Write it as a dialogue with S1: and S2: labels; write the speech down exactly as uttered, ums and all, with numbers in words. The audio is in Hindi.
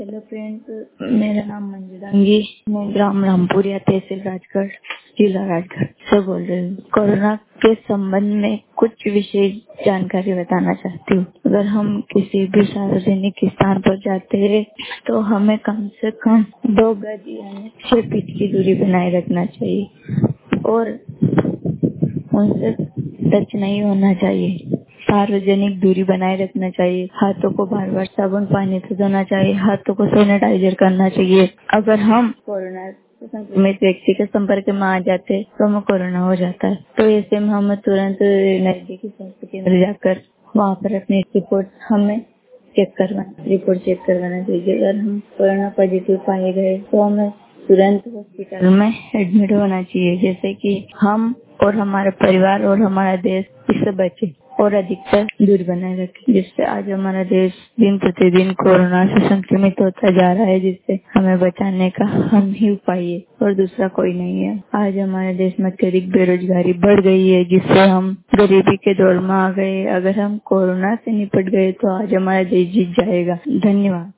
S1: हेलो फ्रेंड्स, मेरा नाम मंजू डांगी। मैं ग्राम रामपुरिया, तहसील राजगढ़, जिला राजगढ़ से बोल रही हूँ। कोरोना के संबंध में कुछ विशेष जानकारी बताना चाहती हूँ। अगर हम किसी भी सार्वजनिक स्थान पर जाते हैं तो हमें कम से कम दो गज यानी छह फीट की दूरी बनाए रखना चाहिए और उनसे टच नहीं होना चाहिए। सार्वजनिक दूरी बनाए रखना चाहिए। हाथों को बार बार साबुन पानी से धोना चाहिए। हाथों को सैनिटाइजर करना चाहिए। अगर हम कोरोना से संक्रमित व्यक्ति के संपर्क में आ जाते हैं तो हमें कोरोना हो जाता है, तो ऐसे में हमें तुरंत नजदीकी स्वास्थ्य केंद्र जाकर वहाँ पर अपनी रिपोर्ट हमें चेक करवाना रिपोर्ट चेक करवाना चाहिए। अगर हम कोरोना पॉजिटिव पाए गए तो हमें तुरंत हॉस्पिटल में एडमिट होना चाहिए, जैसे कि हम और हमारा परिवार और हमारा देश इससे बचे और अधिकतर दूर बनाए रखे, जिससे आज हमारा देश दिन प्रतिदिन कोरोना से संक्रमित होता जा रहा है, जिससे हमें बचाने का हम ही उपाय है और दूसरा कोई नहीं है। आज हमारे देश में अत्यधिक बेरोजगारी बढ़ गई है, जिससे हम गरीबी के दौर में आ गए। अगर हम कोरोना से निपट गए तो आज हमारा देश जीत जाएगा। धन्यवाद।